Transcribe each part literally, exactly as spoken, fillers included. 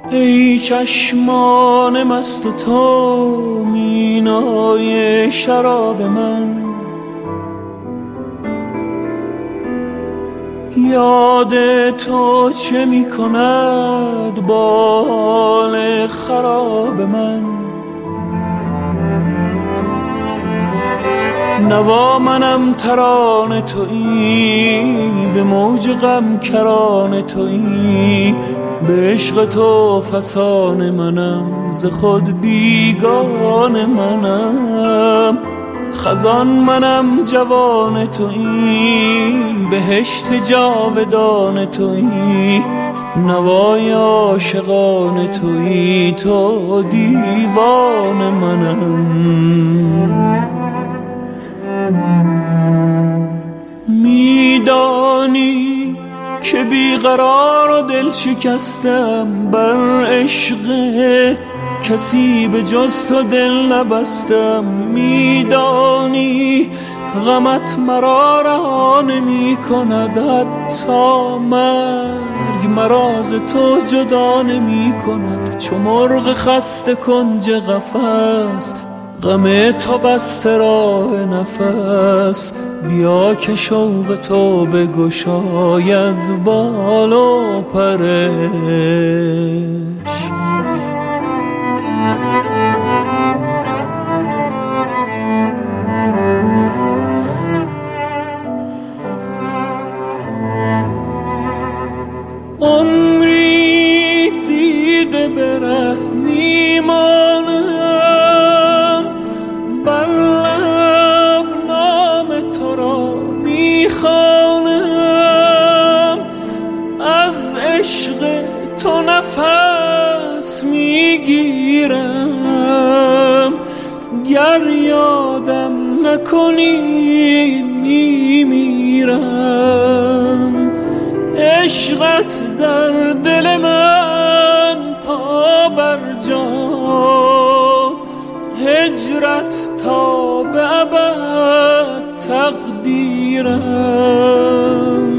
ای چشمان مست تو مینای شراب من، یاد تو چه می کند با حال خراب من. نوا منم ترانه تویی، به موج غم کرانه تویی، به عشق تو فسانه منم، ز خود بیگانه منم. خزان منم جوان تویی، بهشت جاودان تویی، نوای عاشقان تویی، تو دیوان منم. میدانی که بیقرار و دل شکستم، بر عشق کسی به جز تو دل نبستم. میدانی غمت مرا رها نمی کند، حتی مرگ مرا ز تو جدا نمی کند. چو مرغ خسته کنج قفس، غم تو بسته راه نفس. بیا که شوق تو بگشاید بال و پرش. عمری دیده به ره میمانم، بر لب نام تو را میخوانم. از عشق تو نفس میگیرم، گر یادم نکنی میمیرم. عشقت در دل من پا بر جا، هجرت تا به ابد تقدیرم.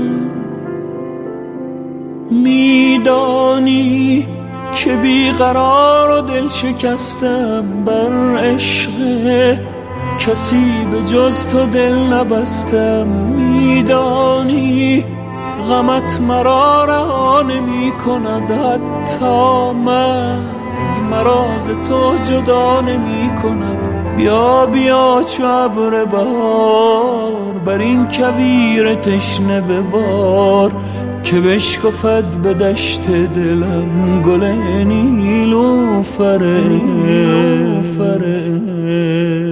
میدانی که بیقرار و دل شکستم، بر عشق کسی به جز تو دل نبستم. میدانی غمت مرا رها نمی کند، حتی مرگ مرا ز تو جدا نمی کند. بیا بیا چو ابر بهار، بر این کویر تشنه ببار، که بشکفد به دشت دلم گل نیلوفر.